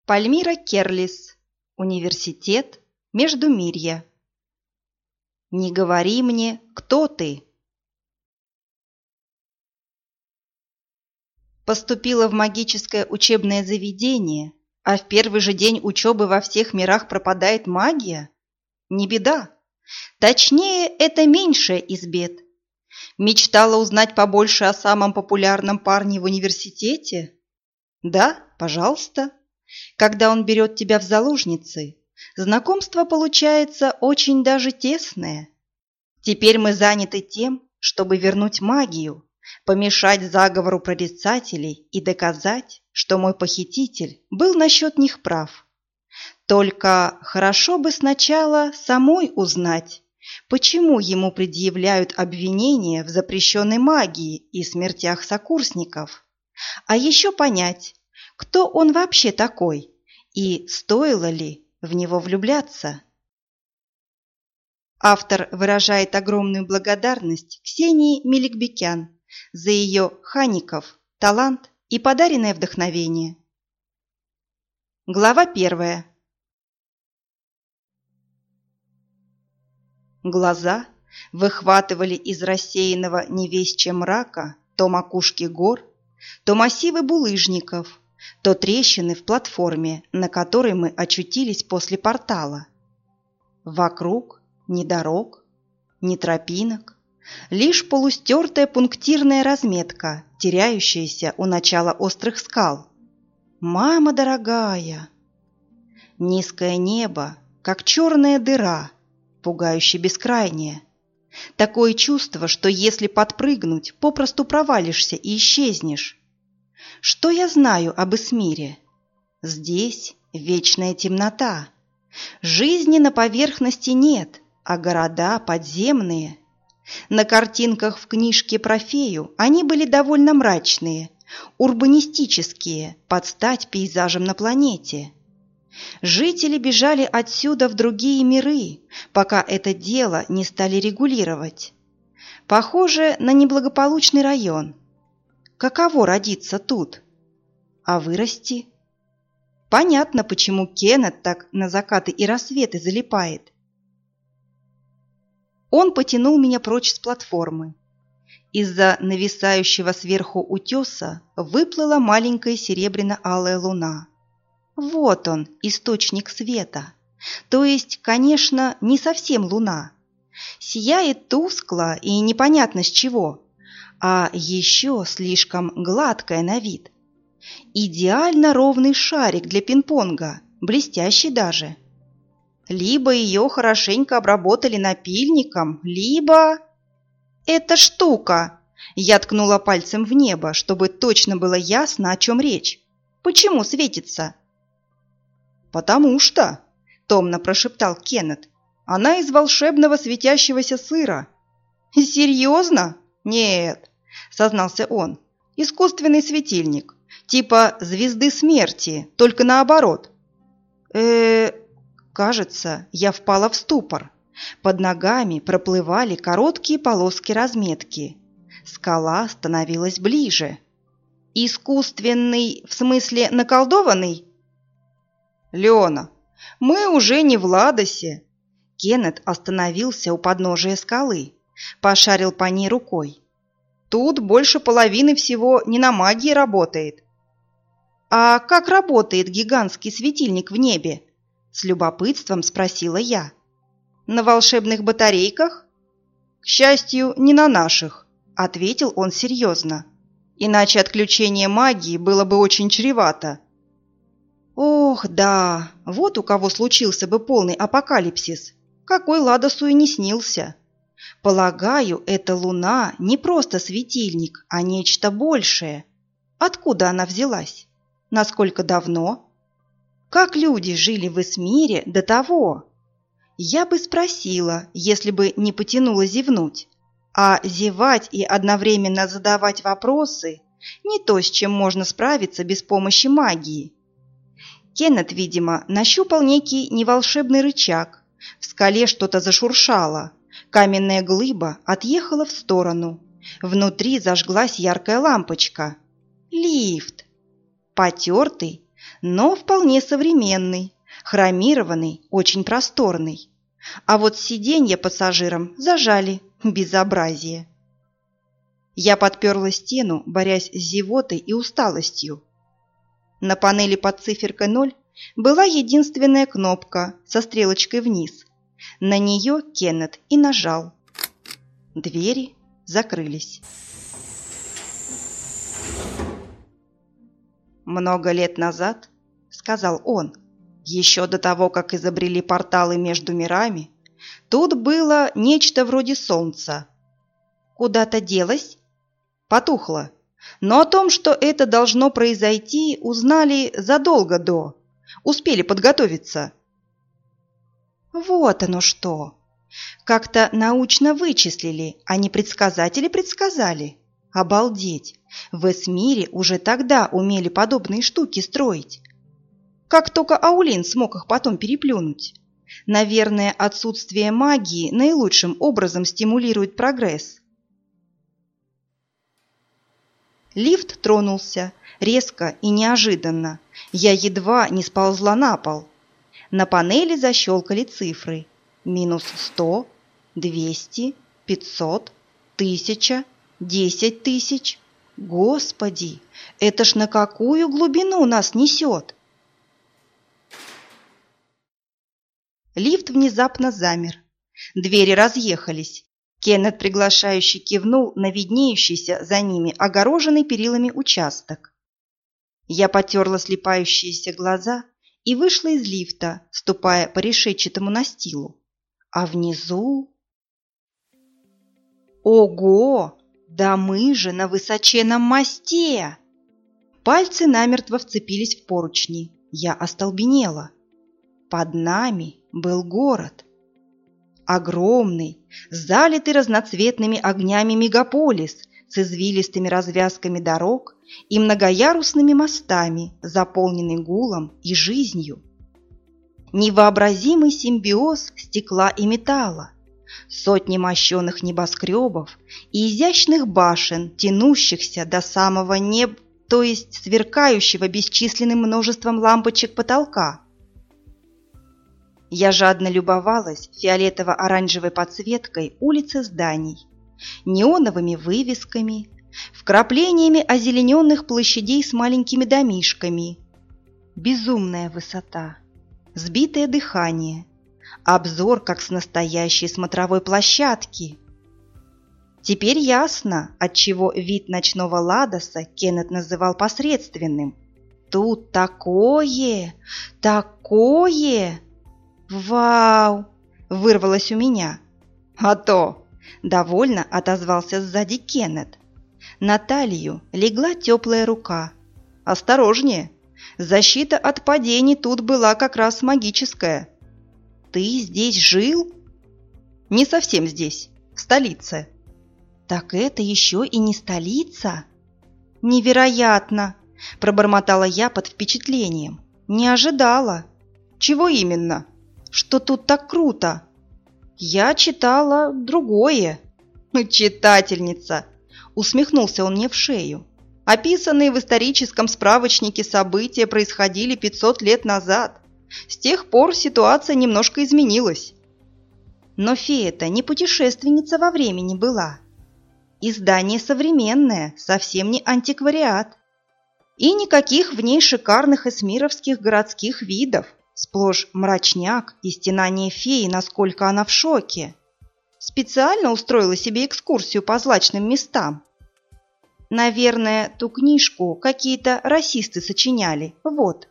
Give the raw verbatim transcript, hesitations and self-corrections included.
Пальмира Керлис. Университет Междумирья. Не говори мне, кто ты. Поступила в магическое учебное заведение, а в первый же день учебы во всех мирах пропадает магия? Не беда. Точнее, это меньшая из бед. Мечтала узнать побольше о самом популярном парне в университете? Да, пожалуйста. Когда он берет тебя в заложницы, знакомство получается очень даже тесное. Теперь мы заняты тем, чтобы вернуть магию, помешать заговору прорицателей и доказать, что мой похититель был насчет них прав. Только хорошо бы сначала самой узнать, почему ему предъявляют обвинения в запрещенной магии и смертях сокурсников, а еще понять, кто он вообще такой и стоило ли в него влюбляться. Автор выражает огромную благодарность Ксении Меликбекян за ее «Хаников», талант и подаренное вдохновение. Глава первая. Глаза выхватывали из рассеянного невесть мрака то макушки гор, то массивы булыжников, то трещины в платформе, на которой мы очутились после портала. Вокруг ни дорог, ни тропинок, лишь полустертая пунктирная разметка, теряющаяся у начала острых скал. Мама дорогая! Низкое небо, как черная дыра, пугающе бескрайнее. Такое чувство, что если подпрыгнуть, попросту провалишься и исчезнешь. Что я знаю об Эсмире? Здесь вечная темнота. Жизни на поверхности нет, а города подземные. На картинках в книжке про фею они были довольно мрачные, урбанистические, под стать пейзажам на планете. Жители бежали отсюда в другие миры, пока это дело не стали регулировать. Похоже на неблагополучный район. Каково родиться тут? А вырасти? Понятно, почему Кеннет так на закаты и рассветы залипает. Он потянул меня прочь с платформы. Из-за нависающего сверху утеса выплыла маленькая серебряно-алая луна. Вот он, источник света. То есть, конечно, не совсем луна. Сияет тускло и непонятно с чего, а еще слишком гладкая на вид. Идеально ровный шарик для пинг-понга, блестящий даже. Либо ее хорошенько обработали напильником, либо... «Эта штука!» Я ткнула пальцем в небо, чтобы точно было ясно, о чем речь. «Почему светится?» «Потому что», — томно прошептал Кеннет, — «она из волшебного светящегося сыра». «Серьезно?» «Нет», — сознался он, — «искусственный светильник, типа звезды смерти, только наоборот». э Кажется, я впала в ступор. Под ногами проплывали короткие полоски разметки. Скала становилась ближе. «Искусственный, в смысле наколдованный?» «Лена, мы уже не в Ладосе». Кеннет остановился у подножия скалы, пошарил по ней рукой. «Тут больше половины всего не на магии работает». «А как работает гигантский светильник в небе?» С любопытством спросила я. «На волшебных батарейках?» «К счастью, не на наших», — ответил он серьезно. «Иначе отключение магии было бы очень чревато». Ох, да, вот у кого случился бы полный апокалипсис. Какой Ладосу и не снился. Полагаю, эта луна не просто светильник, а нечто большее. Откуда она взялась? Насколько давно? Как люди жили в Эсмире до того? Я бы спросила, если бы не потянула зевнуть. А зевать и одновременно задавать вопросы – не то, с чем можно справиться без помощи магии. Кеннет, видимо, нащупал некий неволшебный рычаг. В скале что-то зашуршало. Каменная глыба отъехала в сторону. Внутри зажглась яркая лампочка. Лифт. Потертый, но вполне современный, хромированный, очень просторный. А вот сиденья пассажирам зажали. Безобразие. Я подперла стену, борясь с зевотой и усталостью. На панели под циферкой ноль была единственная кнопка со стрелочкой вниз. На нее Кеннет и нажал. Двери закрылись. «Много лет назад, — сказал он, — еще до того, как изобрели порталы между мирами, тут было нечто вроде солнца. Куда-то делось? Потухло. Но о том, что это должно произойти, узнали задолго до. Успели подготовиться». Вот оно что. Как-то научно вычислили, а не предсказатели предсказали. Обалдеть! В Эсмире уже тогда умели подобные штуки строить. Как только Аулин смог их потом переплюнуть. Наверное, отсутствие магии наилучшим образом стимулирует прогресс. Лифт тронулся, резко и неожиданно. Я едва не сползла на пол. На панели защелкали цифры. Минус сто, двести, пятьсот, тысяча, десять тысяч. Господи, это ж на какую глубину нас несет? Лифт внезапно замер. Двери разъехались. Кеннет приглашающе кивнул на виднеющийся за ними огороженный перилами участок. Я потерла слипающиеся глаза и вышла из лифта, ступая по решетчатому настилу. А внизу... Ого! Да мы же на высоченном мосте! Пальцы намертво вцепились в поручни. Я остолбенела. Под нами был город. Огромный, залитый разноцветными огнями мегаполис с извилистыми развязками дорог и многоярусными мостами, заполненный гулом и жизнью. Невообразимый симбиоз стекла и металла, сотни мощеных небоскребов и изящных башен, тянущихся до самого неба, то есть сверкающего бесчисленным множеством лампочек потолка. Я жадно любовалась фиолетово-оранжевой подсветкой улицы зданий, неоновыми вывесками, вкраплениями озелененных площадей с маленькими домишками. Безумная высота, сбитое дыхание, обзор, как с настоящей смотровой площадки. Теперь ясно, отчего вид ночного Ладоса Кеннет называл посредственным. Тут такое, такое... «Вау!» – вырвалось у меня. «А то!» – довольно отозвался сзади Кеннет. На талию легла теплая рука. «Осторожнее! Защита от падений тут была как раз магическая». «Ты здесь жил?» «Не совсем здесь, в столице». «Так это еще и не столица?» «Невероятно!» – пробормотала я под впечатлением. «Не ожидала». «Чего именно?» «Что тут так круто?» «Я читала другое». «Читательница!» – усмехнулся он мне в шею. «Описанные в историческом справочнике события происходили пятьсот лет назад. С тех пор ситуация немножко изменилась». Но фея-то не путешественница во времени была. Издание современное, совсем не антиквариат. И никаких в ней шикарных эсмировских городских видов. Сплошь мрачняк и стенание феи, насколько она в шоке. Специально устроила себе экскурсию по злачным местам. Наверное, ту книжку какие-то расисты сочиняли. Вот.